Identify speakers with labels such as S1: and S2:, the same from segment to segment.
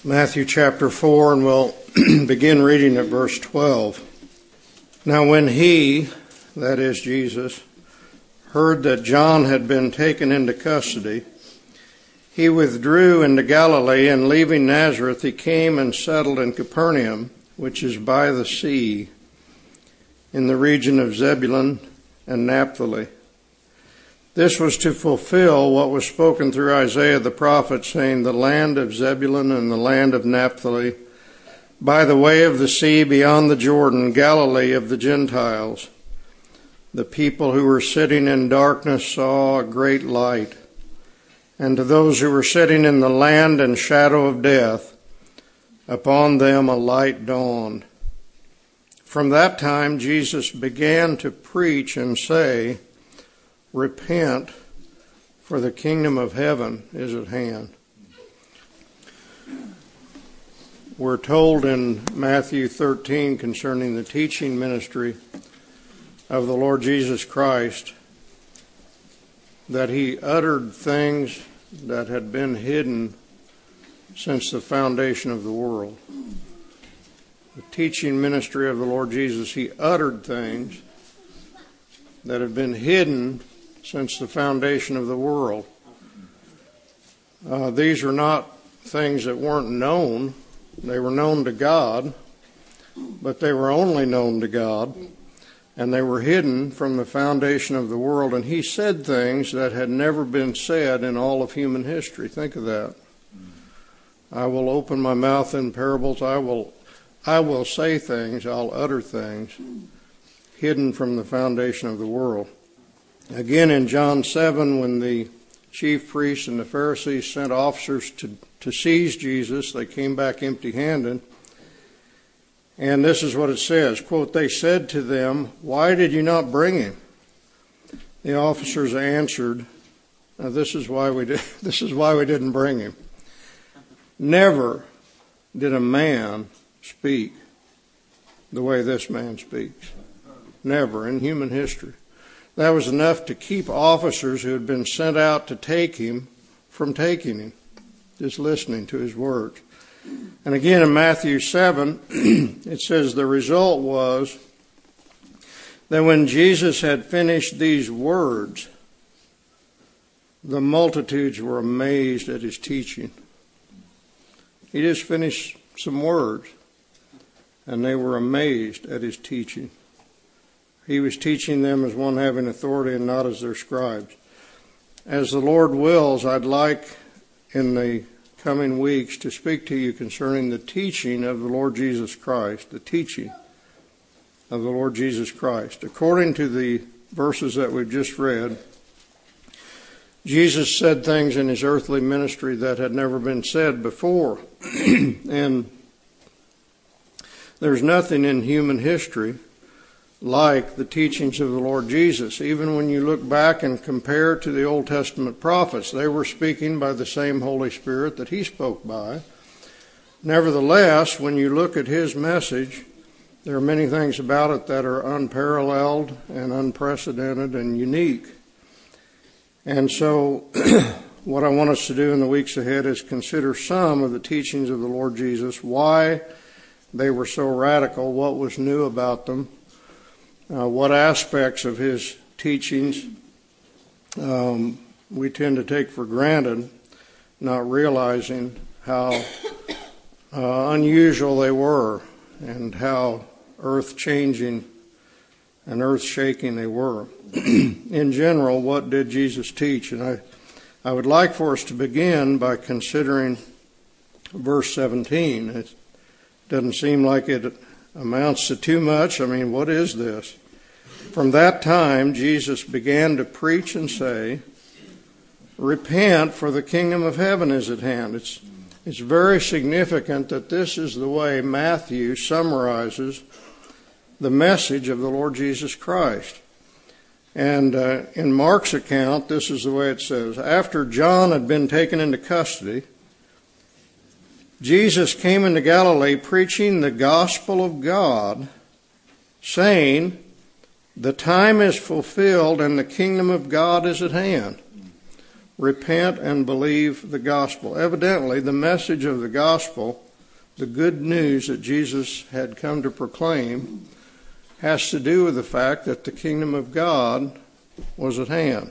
S1: Matthew chapter 4, and we'll begin reading at verse 12. Now when he, that is Jesus, heard that John had been taken into custody, he withdrew into Galilee, and leaving Nazareth, he came and settled in Capernaum, which is by the sea, in the region of Zebulun and Naphtali. This was to fulfill what was spoken through Isaiah the prophet, saying, the land of Zebulun and the land of Naphtali, by the way of the sea beyond the Jordan, Galilee of the Gentiles. The people who were sitting in darkness saw a great light, and to those who were sitting in the land and shadow of death, upon them a light dawned. From that time Jesus began to preach and say, repent, for the kingdom of heaven is at hand. We're told in Matthew 13 concerning the teaching ministry of the Lord Jesus Christ that he uttered things that had been hidden since the foundation of the world. The teaching ministry of the Lord Jesus, he uttered things that have been hidden since the foundation of the world. These are not things that weren't known. They were known to God, but they were only known to God, and they were hidden from the foundation of the world. And he said things that had never been said in all of human history. Think of that. I will open my mouth in parables. I will say things, I'll utter things hidden from the foundation of the world. Again, in John 7, when the chief priests and the Pharisees sent officers to seize Jesus, they came back empty-handed. And this is what it says, quote, they said to them, why did you not bring him? The officers answered, this is why we didn't bring him. Never did a man speak the way this man speaks. Never in human history. That was enough to keep officers who had been sent out to take him from taking him, just listening to his words. And again in Matthew 7, it says the result was that when Jesus had finished these words, the multitudes were amazed at his teaching. He just finished some words, and they were amazed at his teaching. He was teaching them as one having authority and not as their scribes. As the Lord wills, I'd like in the coming weeks to speak to you concerning the teaching of the Lord Jesus Christ, the teaching of the Lord Jesus Christ. According to the verses that we've just read, Jesus said things in his earthly ministry that had never been said before. And there's nothing in human history like the teachings of the Lord Jesus. Even when you look back and compare to the Old Testament prophets, they were speaking by the same Holy Spirit that he spoke by. Nevertheless, when you look at his message, there are many things about it that are unparalleled and unprecedented and unique. And so what I want us to do in the weeks ahead is consider some of the teachings of the Lord Jesus, why they were so radical, what was new about them, what aspects of his teachings we tend to take for granted, not realizing how unusual they were and how earth-changing and earth-shaking they were. In general, what did Jesus teach? And I would like for us to begin by considering verse 17. It doesn't seem like it amounts to too much. I mean, what is this? From that time, Jesus began to preach and say, repent, for the kingdom of heaven is at hand. It's very significant that this is the way Matthew summarizes the message of the Lord Jesus Christ. And in Mark's account, this is the way it says. After John had been taken into custody, Jesus came into Galilee preaching the gospel of God, saying, the time is fulfilled and the kingdom of God is at hand. repent and believe the gospel. Evidently, the message of the gospel, the good news that Jesus had come to proclaim, has to do with the fact that the kingdom of God was at hand.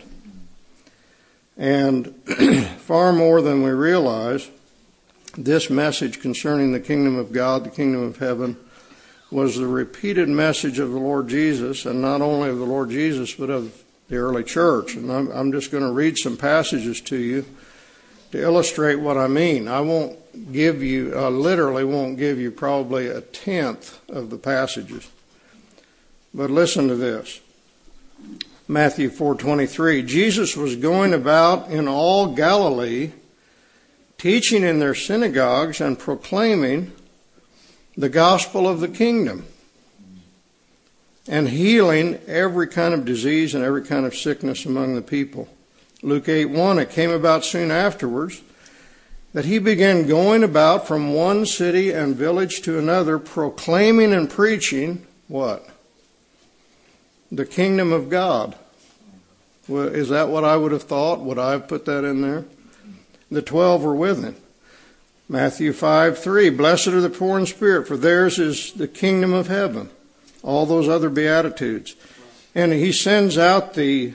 S1: And far more than we realize, this message concerning the kingdom of God, the kingdom of heaven, was the repeated message of the Lord Jesus, and not only of the Lord Jesus, but of the early church. And I'm just going to read some passages to you to illustrate what I mean. I literally won't give you probably a tenth of the passages. But listen to this. Matthew 4:23. Jesus was going about in all Galilee, teaching in their synagogues and proclaiming the gospel of the kingdom, and healing every kind of disease and every kind of sickness among the people. Luke 8:1, it came about soon afterwards that he began going about from one city and village to another, proclaiming and preaching what? The kingdom of God. Well, is that what I would have thought? Would I have put that in there? The 12 were with him. Matthew 5:3, blessed are the poor in spirit, for theirs is the kingdom of heaven. All those other beatitudes. And he sends out the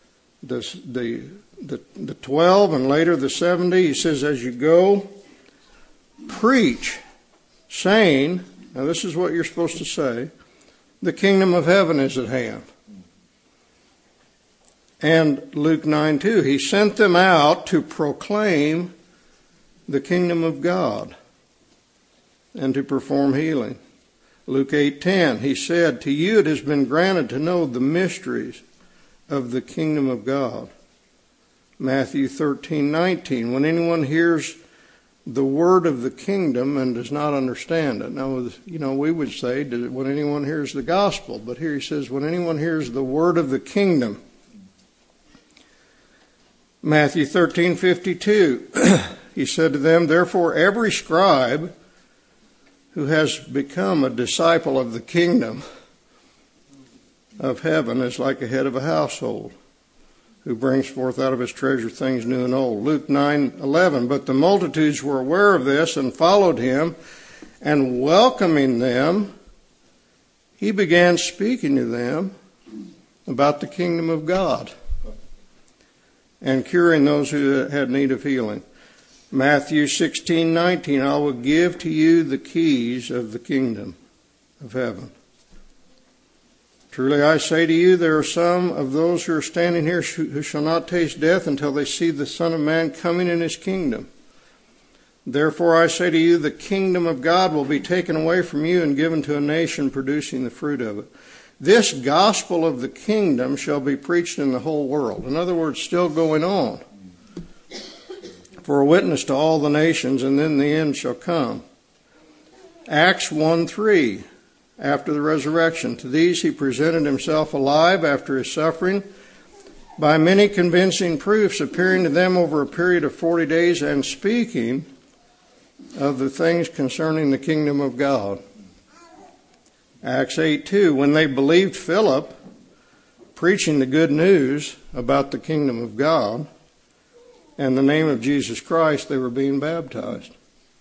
S1: 12 and later the 70. He says, as you go, preach, saying, now this is what you're supposed to say, the kingdom of heaven is at hand. And Luke 9:2, he sent them out to proclaim the kingdom of God and to perform healing. Luke 8:10, he said, to you it has been granted to know the mysteries of the kingdom of God. Matthew 13:19, when anyone hears the word of the kingdom and does not understand it. Now, we would say when anyone hears the gospel, but here he says when anyone hears the word of the kingdom. Matthew 13:52, he said to them, therefore every scribe who has become a disciple of the kingdom of heaven is like a head of a household, who brings forth out of his treasure things new and old. Luke 9:11, but the multitudes were aware of this and followed him, and welcoming them, he began speaking to them about the kingdom of God and curing those who had need of healing. Matthew 16:19, I will give to you the keys of the kingdom of heaven. Truly I say to you, there are some of those who are standing here who shall not taste death until they see the Son of Man coming in his kingdom. Therefore I say to you, the kingdom of God will be taken away from you and given to a nation producing the fruit of it. This gospel of the kingdom shall be preached in the whole world. In other words, still going on. For a witness to all the nations, and then the end shall come. Acts 1:3, after the resurrection. To these he presented himself alive after his suffering by many convincing proofs, appearing to them over a period of 40 days and speaking of the things concerning the kingdom of God. Acts 8:2, when they believed Philip, preaching the good news about the kingdom of God and the name of Jesus Christ, they were being baptized.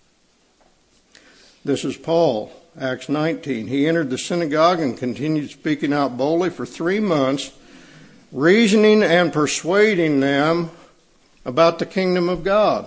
S1: This is Paul, Acts 19. He entered the synagogue and continued speaking out boldly for 3 months, reasoning and persuading them about the kingdom of God.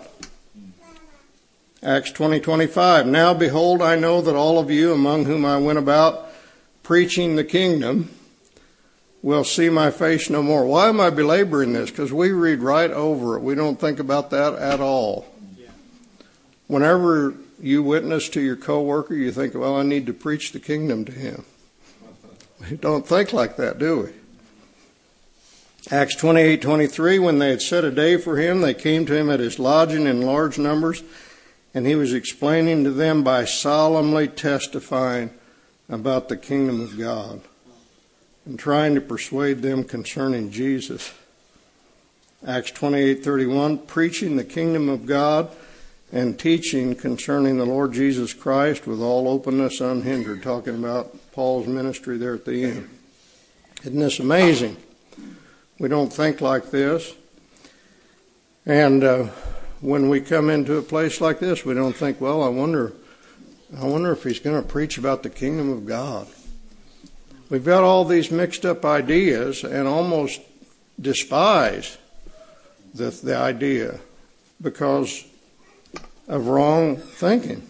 S1: Acts 20:25. Now behold, I know that all of you among whom I went about preaching the kingdom will see my face no more. Why am I belaboring this? Because we read right over it. We don't think about that at all. Whenever you witness to your coworker, you think, well, I need to preach the kingdom to him. We don't think like that, do we? Acts 28:23, when they had set a day for him, they came to him at his lodging in large numbers, and he was explaining to them by solemnly testifying about the kingdom of God and trying to persuade them concerning Jesus. Acts 28:31, preaching the kingdom of God and teaching concerning the Lord Jesus Christ with all openness unhindered, talking about Paul's ministry there at the end. Isn't this amazing? We don't think like this. And when we come into a place like this, we don't think, well, I wonder if he's going to preach about the kingdom of God. We've got all these mixed up ideas and almost despise the idea because of wrong thinking.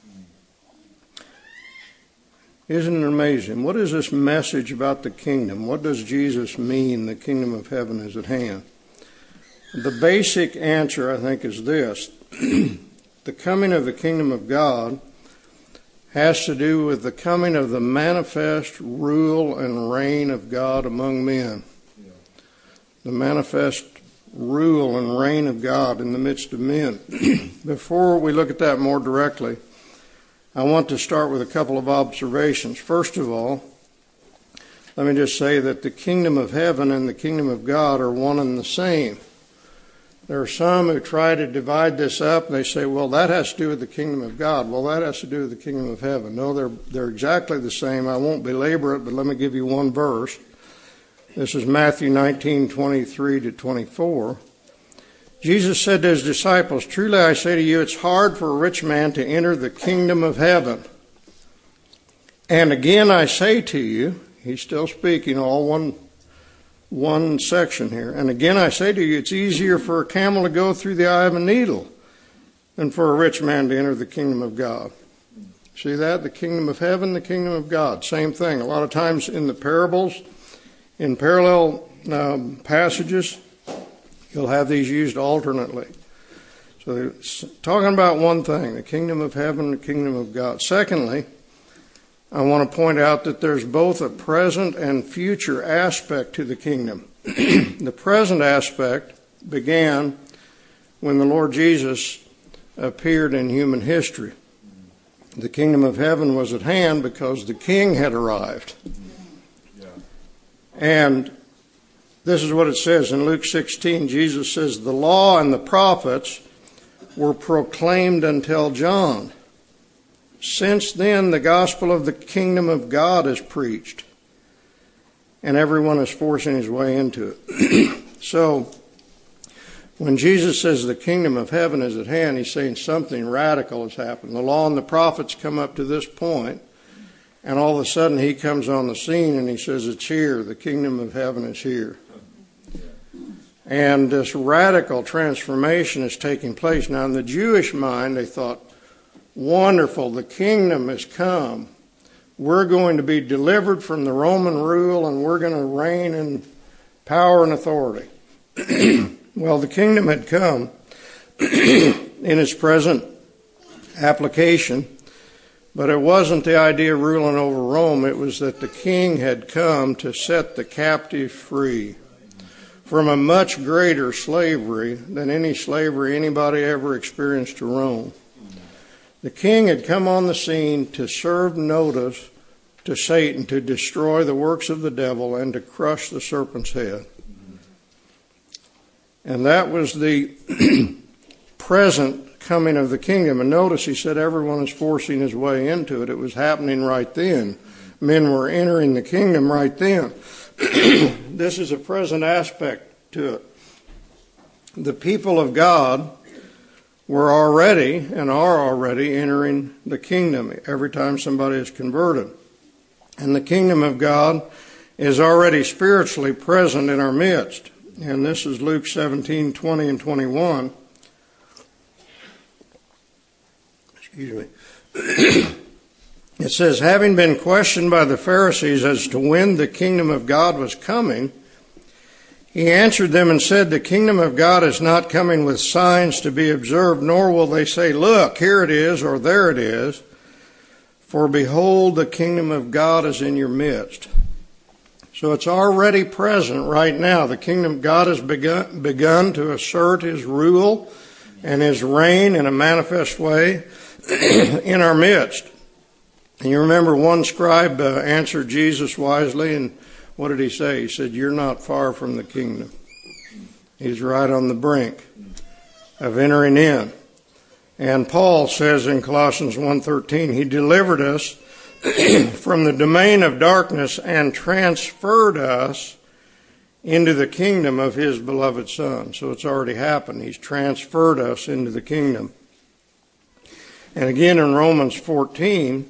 S1: Isn't it amazing? What is this message about the kingdom? What does Jesus mean, the kingdom of heaven is at hand? The basic answer, I think, is this. The coming of the kingdom of God has to do with the coming of the manifest rule and reign of God among men. The manifest rule and reign of God in the midst of men. Before we look at that more directly, I want to start with a couple of observations. First of all, let me just say that the kingdom of heaven and the kingdom of God are one and the same. There are some who try to divide this up, and they say, well, that has to do with the kingdom of God. Well, that has to do with the kingdom of heaven. No, they're exactly the same. I won't belabor it, but let me give you one verse. This is Matthew 19:23 to 24. Jesus said to his disciples, truly I say to you, it's hard for a rich man to enter the kingdom of heaven. And again I say to you, he's still speaking, all one section here. And again I say to you, it's easier for a camel to go through the eye of a needle than for a rich man to enter the kingdom of God. See that? The kingdom of heaven, the kingdom of God. Same thing. A lot of times in the parables, in parallel passages, you'll have these used alternately. So it's talking about one thing, the kingdom of heaven, the kingdom of God. Secondly, I want to point out that there's both a present and future aspect to the kingdom. The present aspect began when the Lord Jesus appeared in human history. The kingdom of heaven was at hand because the king had arrived. And this is what it says in Luke 16. Jesus says, the law and the prophets were proclaimed until John. Since then, the gospel of the kingdom of God is preached, and everyone is forcing his way into it. So, when Jesus says the kingdom of heaven is at hand, he's saying something radical has happened. The law and the prophets come up to this point, and all of a sudden he comes on the scene and he says, it's here, the kingdom of heaven is here. And this radical transformation is taking place. Now, in the Jewish mind, they thought, wonderful, the kingdom has come. We're going to be delivered from the Roman rule and we're going to reign in power and authority. Well, the kingdom had come in its present application, but it wasn't the idea of ruling over Rome. It was that the king had come to set the captive free from a much greater slavery than any slavery anybody ever experienced to Rome. The king had come on the scene to serve notice to Satan, to destroy the works of the devil and to crush the serpent's head. And that was the present coming of the kingdom. And notice he said everyone is forcing his way into it. It was happening right then. Men were entering the kingdom right then. This is a present aspect to it. The people of God were already and are already entering the kingdom every time somebody is converted. And the kingdom of God is already spiritually present in our midst. And this is Luke 17:20 and 21. Excuse me. It says, having been questioned by the Pharisees as to when the kingdom of God was coming, he answered them and said, the kingdom of God is not coming with signs to be observed, nor will they say, look, here it is, or there it is. For behold, the kingdom of God is in your midst. So it's already present right now. The kingdom of God has begun to assert his rule and his reign in a manifest way in our midst. And you remember one scribe answered Jesus wisely, and what did he say? He said, you're not far from the kingdom. He's right on the brink of entering in. And Paul says in Colossians 1:13, he delivered us from the domain of darkness and transferred us into the kingdom of his beloved Son. So it's already happened. He's transferred us into the kingdom. And again in Romans 14,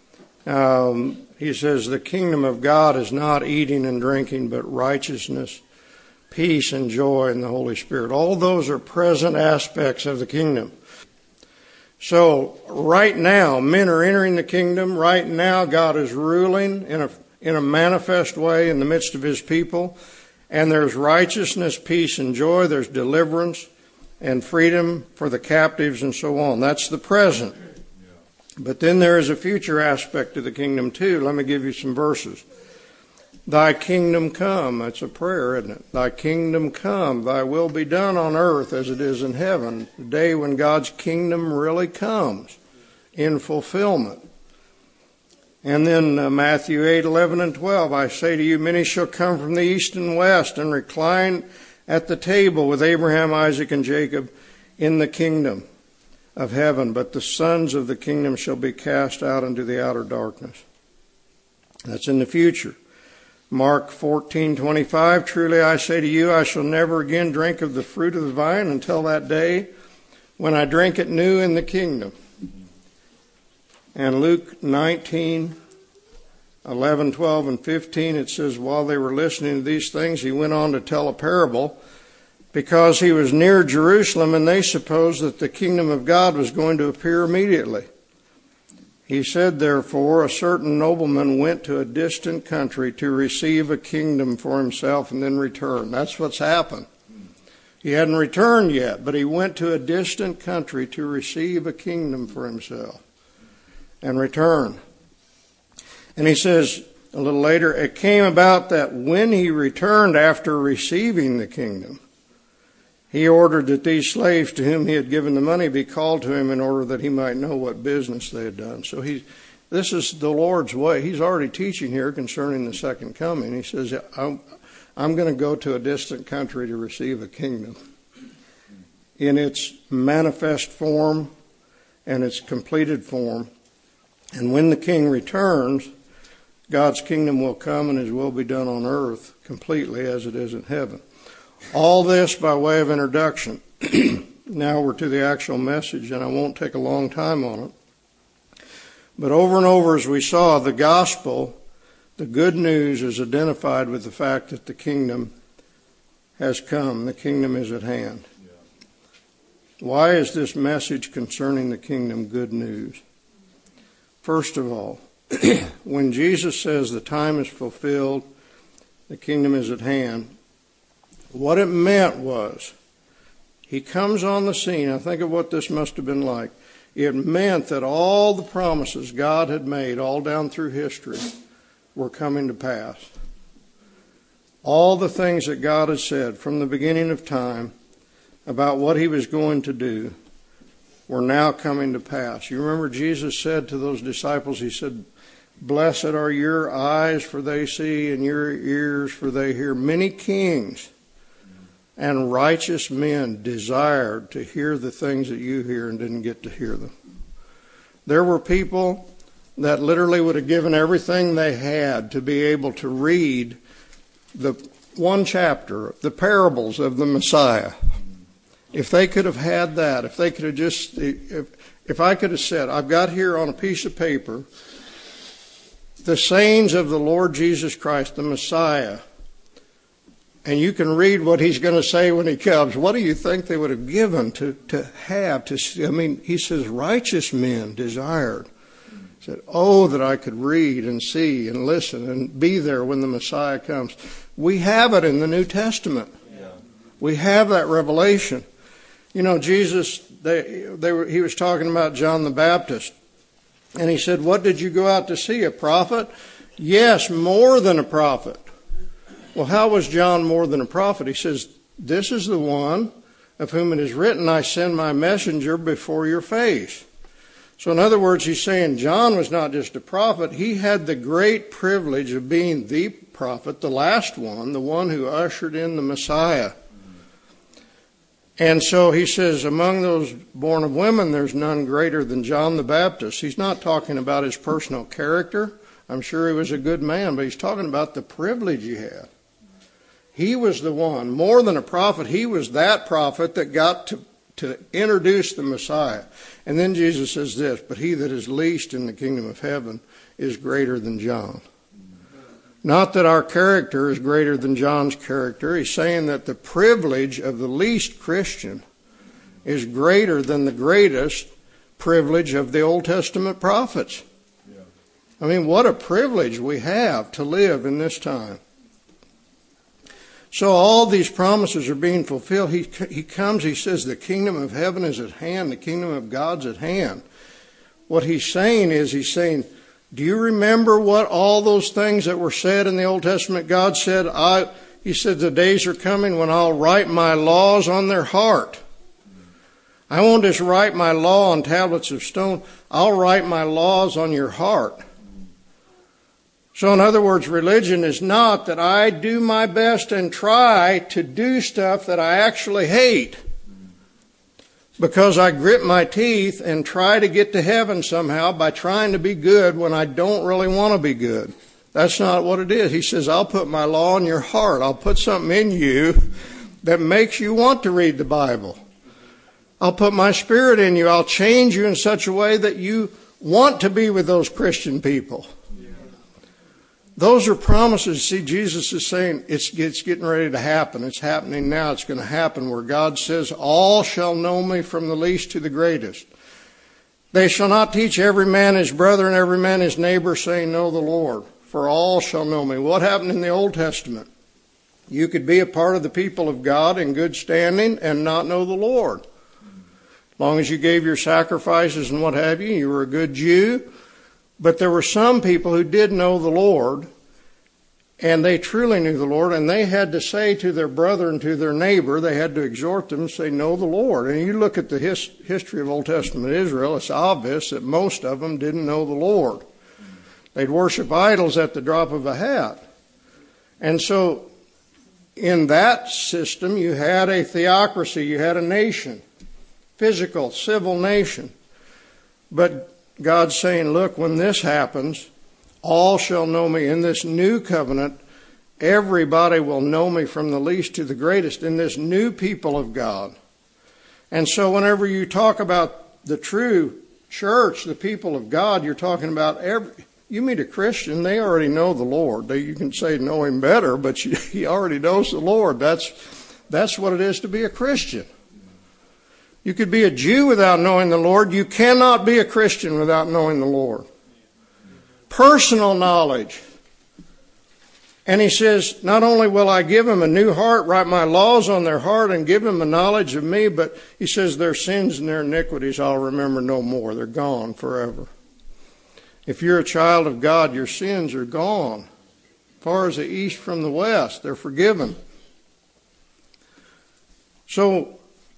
S1: he says, the kingdom of God is not eating and drinking, but righteousness, peace, and joy in the Holy Spirit. All those are present aspects of the kingdom. So right now, men are entering the kingdom. Right now, God is ruling in a manifest way in the midst of his people. And there's righteousness, peace, and joy. There's deliverance and freedom for the captives and so on. That's the present. But then there is a future aspect to the kingdom too. Let me give you some verses. Thy kingdom come. That's a prayer, isn't it? Thy kingdom come. Thy will be done on earth as it is in heaven. The day when God's kingdom really comes in fulfillment. And then Matthew 8:11 and 12. I say to you, many shall come from the east and west and recline at the table with Abraham, Isaac, and Jacob in the kingdom of heaven. But the sons of the kingdom shall be cast out into the outer darkness. That's in the future. Mark 14:25, truly I say to you, I shall never again drink of the fruit of the vine until that day when I drink it new in the kingdom. And Luke 19:11, 12, and 15, it says, while they were listening to these things, he went on to tell a parable, because he was near Jerusalem, and they supposed that the kingdom of God was going to appear immediately. He said, therefore, a certain nobleman went to a distant country to receive a kingdom for himself and then return. That's what's happened. He hadn't returned yet, but he went to a distant country to receive a kingdom for himself and return. And he says a little later, it came about that when he returned after receiving the kingdom, he ordered that these slaves to whom he had given the money be called to him in order that he might know what business they had done. So this is the Lord's way. He's already teaching here concerning the second coming. He says, I'm going to go to a distant country to receive a kingdom in its manifest form and its completed form. And when the king returns, God's kingdom will come and his will be done on earth completely as it is in heaven. All this by way of introduction. Now we're to the actual message, and I won't take a long time on it. But over and over, as we saw, the gospel, the good news, is identified with the fact that the kingdom has come. The kingdom is at hand. Why is this message concerning the kingdom good news? First of all, when Jesus says the time is fulfilled, the kingdom is at hand, what it meant was, he comes on the scene. I think of what this must have been like. It meant that all the promises God had made all down through history were coming to pass. All the things that God had said from the beginning of time about what he was going to do were now coming to pass. You remember Jesus said to those disciples, he said, blessed are your eyes, for they see, and your ears, for they hear. Many kings and righteous men desired to hear the things that you hear and didn't get to hear them. There were people that literally would have given everything they had to be able to read the one chapter, the parables of the Messiah. If they could have had that, if they could have just, if I could have said, I've got here on a piece of paper the sayings of the Lord Jesus Christ, the Messiah, and you can read what he's going to say when he comes. What do you think they would have given to have? I mean, he says, righteous men desired. He said, oh, that I could read and see and listen and be there when the Messiah comes. We have it in the New Testament. Yeah. We have that revelation. You know, Jesus, he was talking about John the Baptist. And he said, what did you go out to see? A prophet? Yes, more than a prophet. Well, how was John more than a prophet? He says, this is the one of whom it is written, I send my messenger before your face. So in other words, he's saying John was not just a prophet. He had the great privilege of being the prophet, the last one, the one who ushered in the Messiah. And so he says, among those born of women, there's none greater than John the Baptist. He's not talking about his personal character. I'm sure he was a good man, but he's talking about the privilege he had. He was the one, more than a prophet, he was that prophet that got to introduce the Messiah. And then Jesus says this, but he that is least in the kingdom of heaven is greater than John. Not that our character is greater than John's character. He's saying that the privilege of the least Christian is greater than the greatest privilege of the Old Testament prophets. I mean, what a privilege we have to live in this time. So all these promises are being fulfilled. He comes, he says, the kingdom of heaven is at hand, the kingdom of God's at hand. What he's saying is, do you remember what all those things that were said in the Old Testament? God said, he said, the days are coming when I'll write my laws on their heart. I won't just write my law on tablets of stone. I'll write my laws on your heart. So in other words, religion is not that I do my best and try to do stuff that I actually hate because I grit my teeth and try to get to heaven somehow by trying to be good when I don't really want to be good. That's not what it is. He says, I'll put my law in your heart. I'll put something in you that makes you want to read the Bible. I'll put my Spirit in you. I'll change you in such a way that you want to be with those Christian people. Those are promises. See, Jesus is saying it's getting ready to happen. It's happening now. It's going to happen where God says, all shall know me from the least to the greatest. They shall not teach every man his brother and every man his neighbor, saying, know the Lord, for all shall know me. What happened in the Old Testament? You could be a part of the people of God in good standing and not know the Lord. As long as you gave your sacrifices and what have you, you were a good Jew. But there were some people who did know the Lord, and they truly knew the Lord, and they had to say to their brother and to their neighbor, they had to exhort them and say, know the Lord. And you look at the history of Old Testament Israel, it's obvious that most of them didn't know the Lord. They'd worship idols at the drop of a hat. And so in that system, you had a theocracy, you had a nation, physical, civil nation. But God's saying, look, when this happens, all shall know me. In this new covenant, everybody will know me from the least to the greatest in this new people of God. And so whenever you talk about the true church, the people of God, you're talking about you meet a Christian, they already know the Lord. You can say know him better, but he already knows the Lord. That's what it is to be a Christian. You could be a Jew without knowing the Lord. You cannot be a Christian without knowing the Lord. Personal knowledge. And he says, not only will I give them a new heart, write my laws on their heart, and give them a knowledge of me, but he says their sins and their iniquities I'll remember no more. They're gone forever. If you're a child of God, your sins are gone. As far as the east from the west, they're forgiven. So,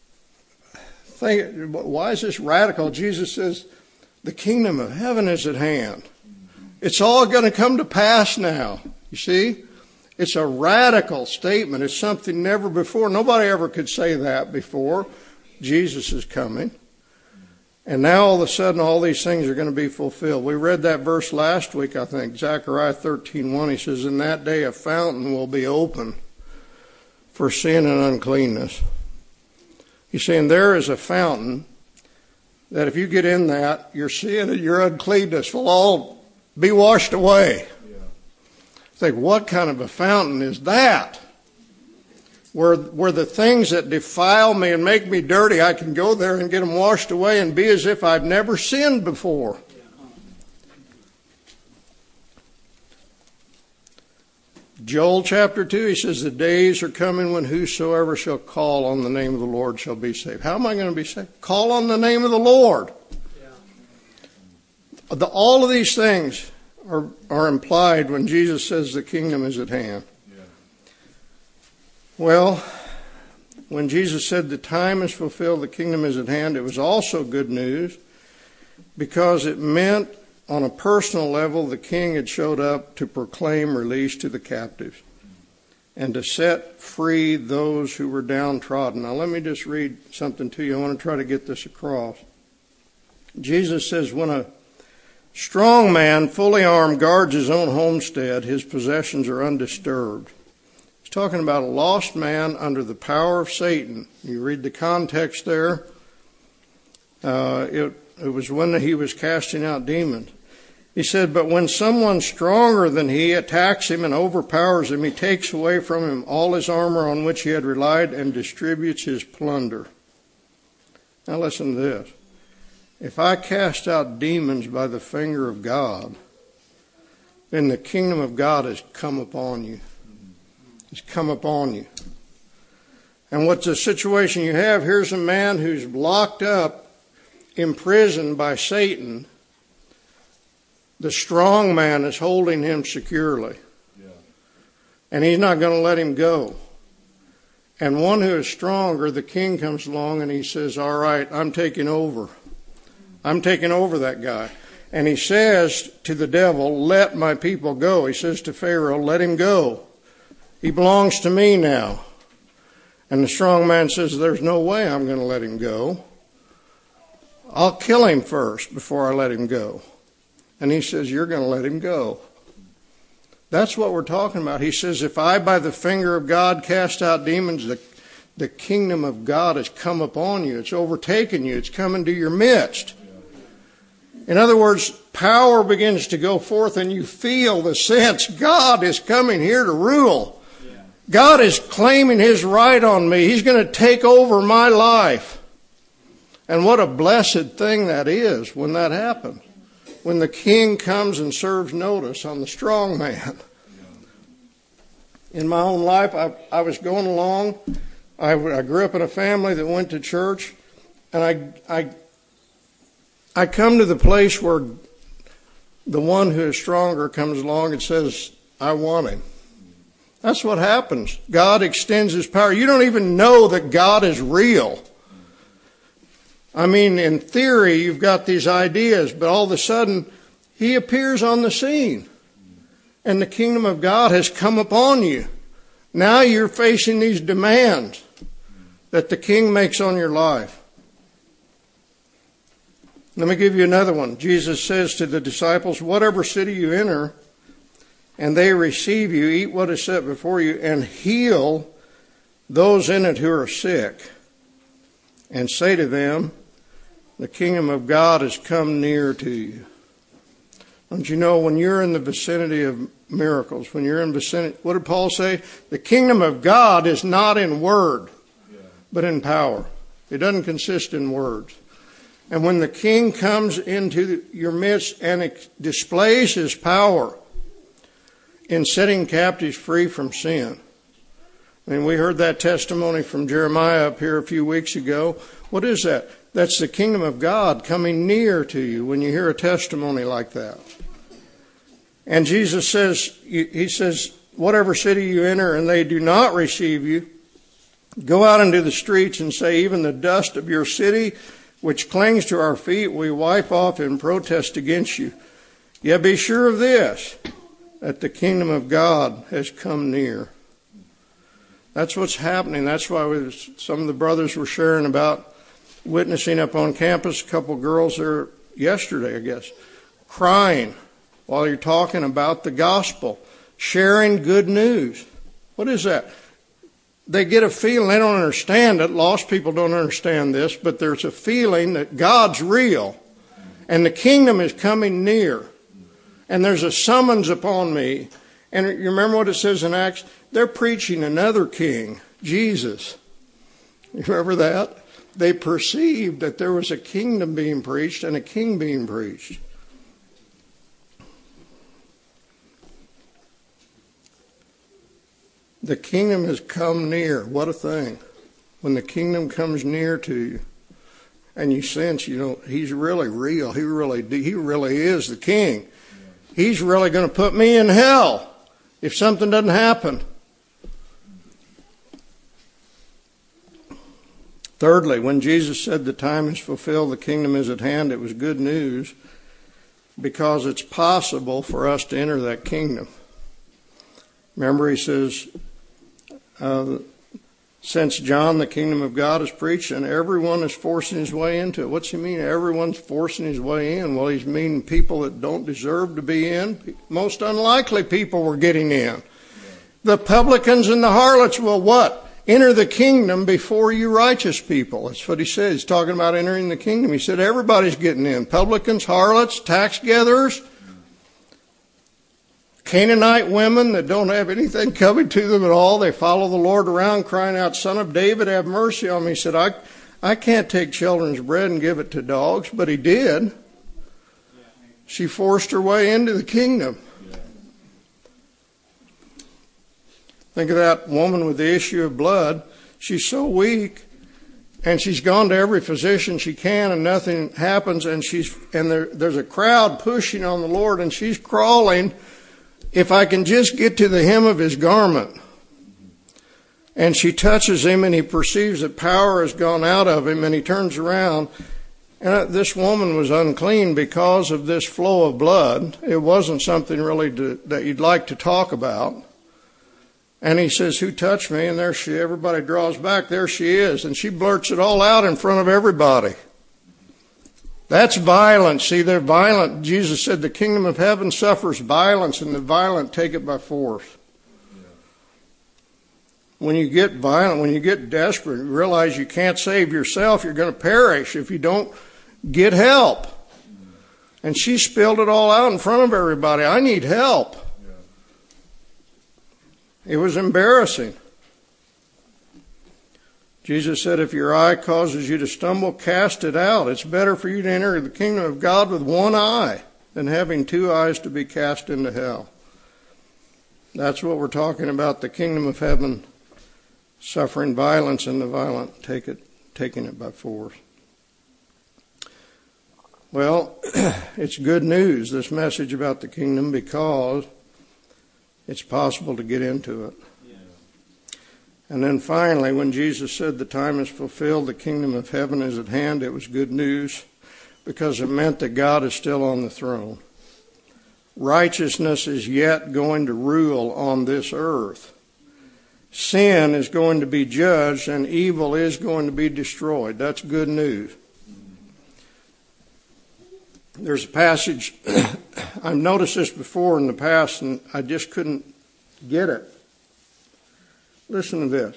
S1: why is this radical? Jesus says, the kingdom of heaven is at hand. It's all going to come to pass now. You see? It's a radical statement. It's something never before. Nobody ever could say that before. Jesus is coming. And now all of a sudden all these things are going to be fulfilled. We read that verse last week, I think. Zechariah 13:1. He says, in that day a fountain will be open for sin and uncleanness. He's saying there is a fountain that if you get in that, your sin and your uncleanness will all be washed away. Yeah. Think, what kind of a fountain is that? Where the things that defile me and make me dirty, I can go there and get them washed away and be as if I've never sinned before. Joel chapter 2, he says, the days are coming when whosoever shall call on the name of the Lord shall be saved. How am I going to be saved? Call on the name of the Lord. Yeah. All of these things are implied when Jesus says the kingdom is at hand. Yeah. Well, when Jesus said the time is fulfilled, the kingdom is at hand, it was also good news because it meant on a personal level, the king had showed up to proclaim release to the captives and to set free those who were downtrodden. Now, let me just read something to you. I want to try to get this across. Jesus says, when a strong man, fully armed, guards his own homestead, his possessions are undisturbed. talking about a lost man under the power of Satan. You read the context there. It was when he was casting out demons. He said, but when someone stronger than he attacks him and overpowers him, he takes away from him all his armor on which he had relied and distributes his plunder. Now listen to this. If I cast out demons by the finger of God, then the kingdom of God has come upon you. It's come upon you. And what's the situation you have? Here's a man who's locked up, imprisoned by Satan. The strong man is holding him securely. Yeah. And he's not going to let him go. And one who is stronger, the king comes along and he says, all right, I'm taking over. I'm taking over that guy. And he says to the devil, let my people go. He says to Pharaoh, let him go. He belongs to me now. And the strong man says, there's no way I'm going to let him go. I'll kill him first before I let him go. And he says, you're going to let him go. That's what we're talking about. He says, if I by the finger of God cast out demons, the kingdom of God has come upon you. It's overtaken you. It's come into your midst. In other words, power begins to go forth and you feel the sense God is coming here to rule. God is claiming his right on me. He's going to take over my life. And what a blessed thing that is when that happens. When the king comes and serves notice on the strong man. In my own life, I was going along. I grew up in a family that went to church. And I come to the place where the one who is stronger comes along and says, I want him. That's what happens. God extends his power. You don't even know that God is real. I mean, in theory, you've got these ideas, but all of a sudden, he appears on the scene. And the kingdom of God has come upon you. Now you're facing these demands that the king makes on your life. Let me give you another one. Jesus says to the disciples, whatever city you enter, and they receive you, eat what is set before you, and heal those in it who are sick. And say to them, the kingdom of God has come near to you. Don't you know, when you're in the vicinity of miracles, when you're in vicinity, what did Paul say? The kingdom of God is not in word, but in power. It doesn't consist in words. And when the king comes into your midst and displays his power in setting captives free from sin. I mean, we heard that testimony from Jeremiah up here a few weeks ago. What is that? That's the kingdom of God coming near to you when you hear a testimony like that. And Jesus says, he says, whatever city you enter and they do not receive you, go out into the streets and say, even the dust of your city, which clings to our feet, we wipe off in protest against you. Yet be sure of this, that the kingdom of God has come near. That's what's happening. That's why some of the brothers were sharing about witnessing up on campus. A couple girls there yesterday, I guess, crying while you're talking about the gospel, sharing good news. What is that? They get a feeling, they don't understand it. Lost people don't understand this, but there's a feeling that God's real and the kingdom is coming near. And there's a summons upon me. And you remember what it says in Acts? They're preaching another king, Jesus. You remember that? They perceived that there was a kingdom being preached and a king being preached. The kingdom has come near. What a thing. When the kingdom comes near to you and you sense, he's really real. He really is the king. He's really going to put me in hell if something doesn't happen. Thirdly, when Jesus said the time is fulfilled, the kingdom is at hand, it was good news because it's possible for us to enter that kingdom. Remember, he says, since John, the kingdom of God is preached and everyone is forcing his way into it. What's he mean? Everyone's forcing his way in. Well, he's meaning people that don't deserve to be in. Most unlikely people were getting in. The publicans and the harlots will what? Enter the kingdom before you righteous people. That's what he said. He's talking about entering the kingdom. He said everybody's getting in. Publicans, harlots, tax gatherers, Canaanite women that don't have anything coming to them at all. They follow the Lord around crying out, Son of David, have mercy on me. He said, I can't take children's bread and give it to dogs, but he did. She forced her way into the kingdom. Think of that woman with the issue of blood. She's so weak, and she's gone to every physician she can, and nothing happens. And there's a crowd pushing on the Lord, and she's crawling. If I can just get to the hem of his garment. And she touches him, and he perceives that power has gone out of him, and he turns around. And this woman was unclean because of this flow of blood. It wasn't something really that you'd like to talk about. And he says, who touched me? And everybody draws back. There she is. And she blurts it all out in front of everybody. That's violence. See, they're violent. Jesus said the kingdom of heaven suffers violence, and the violent take it by force. When you get violent, when you get desperate, you realize you can't save yourself. You're going to perish if you don't get help. And she spilled it all out in front of everybody. I need help. It was embarrassing. Jesus said, if your eye causes you to stumble, cast it out. It's better for you to enter the kingdom of God with one eye than having two eyes to be cast into hell. That's what we're talking about, the kingdom of heaven suffering violence, and the violent taking it by force. Well, it's good news, this message about the kingdom, because it's possible to get into it. And then finally, when Jesus said the time is fulfilled, the kingdom of heaven is at hand, it was good news because it meant that God is still on the throne. Righteousness is yet going to rule on this earth. Sin is going to be judged and evil is going to be destroyed. That's good news. There's a passage, I've noticed this before in the past and I just couldn't get it. Listen to this.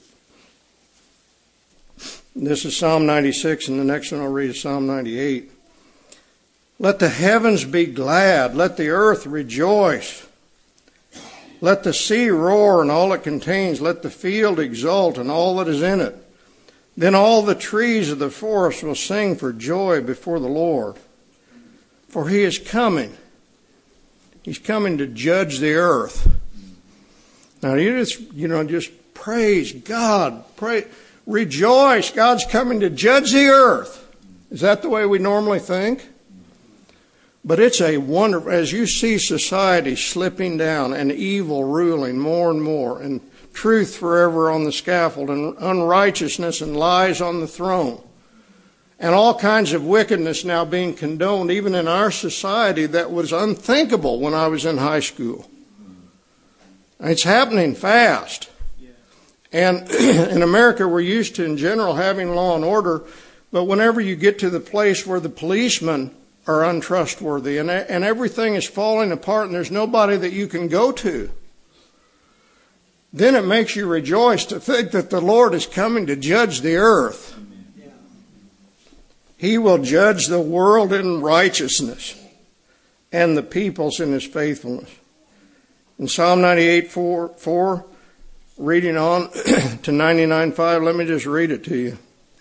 S1: This is Psalm 96, and the next one I'll read is Psalm 98. Let the heavens be glad, let the earth rejoice. Let the sea roar and all it contains, let the field exult and all that is in it. Then all the trees of the forest will sing for joy before the Lord. For he is coming. He's coming to judge the earth. Now you just praise God. Rejoice. God's coming to judge the earth. Is that the way we normally think? But it's a wonder, as you see society slipping down and evil ruling more and more, and truth forever on the scaffold, and unrighteousness and lies on the throne, and all kinds of wickedness now being condoned, even in our society, that was unthinkable when I was in high school. It's happening fast. And in America, we're used to, in general, having law and order. But whenever you get to the place where the policemen are untrustworthy and everything is falling apart and there's nobody that you can go to, then it makes you rejoice to think that the Lord is coming to judge the earth. He will judge the world in righteousness and the peoples in his faithfulness. In Psalm 98:4, reading on to 99:5, let me just read it to you.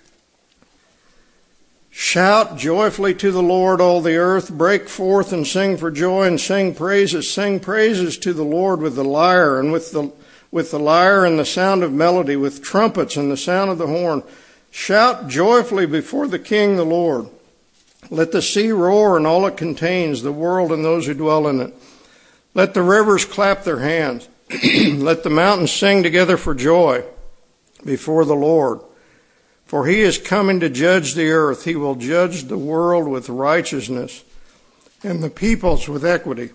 S1: Shout joyfully to the Lord, all the earth. Break forth and sing for joy and sing praises. Sing praises to the Lord with the lyre and with the lyre and the sound of melody, with trumpets and the sound of the horn. Shout joyfully before the King, the Lord. Let the sea roar and all it contains, the world and those who dwell in it. Let the rivers clap their hands. Let the mountains sing together for joy before the Lord. For he is coming to judge the earth. He will judge the world with righteousness and the peoples with equity.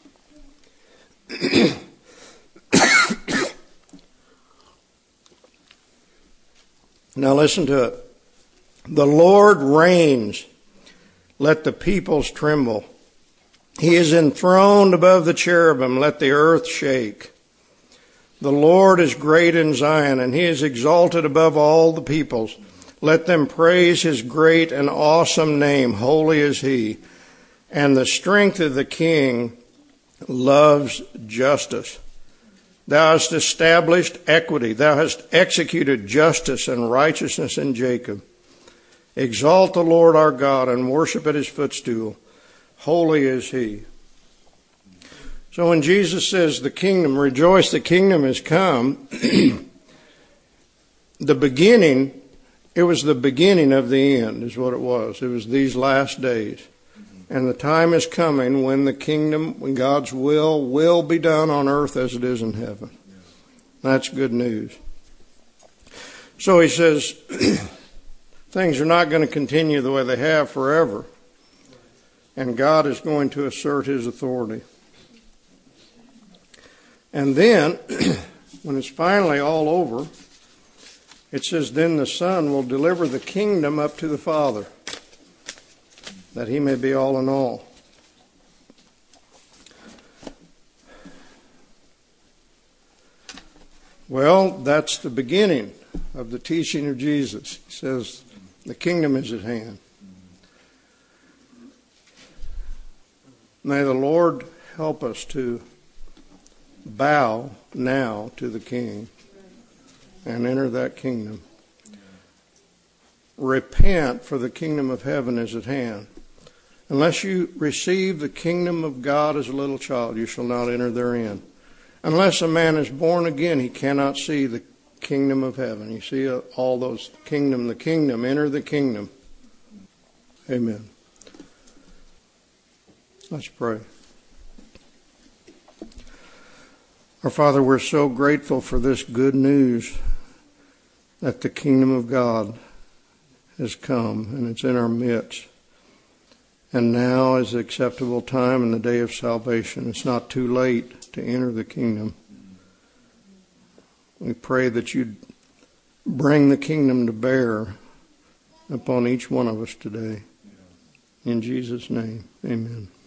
S1: Now listen to it. The Lord reigns. Let the peoples tremble. He is enthroned above the cherubim. Let the earth shake. The Lord is great in Zion, and he is exalted above all the peoples. Let them praise his great and awesome name. Holy is he. And the strength of the king loves justice. Thou hast established equity. Thou hast executed justice and righteousness in Jacob. Exalt the Lord our God and worship at his footstool. Holy is he. So when Jesus says the kingdom, rejoice, the kingdom has come, the beginning, it was the beginning of the end is what it was. It was these last days. And the time is coming when the kingdom, when God's will be done on earth as it is in heaven. That's good news. So he says, things are not going to continue the way they have forever. And God is going to assert his authority. And then, when it's finally all over, it says, then the Son will deliver the kingdom up to the Father, that he may be all in all. Well, that's the beginning of the teaching of Jesus. He says, the kingdom is at hand. May the Lord help us to bow now to the King and enter that kingdom. Repent, for the kingdom of heaven is at hand. Unless you receive the kingdom of God as a little child, you shall not enter therein. Unless a man is born again, he cannot see the kingdom of heaven. You see all those the kingdom, enter the kingdom. Amen. Let's pray. Our Father, we're so grateful for this good news that the kingdom of God has come and it's in our midst. And now is the acceptable time in the day of salvation. It's not too late to enter the kingdom. We pray that you'd bring the kingdom to bear upon each one of us today. In Jesus' name, amen.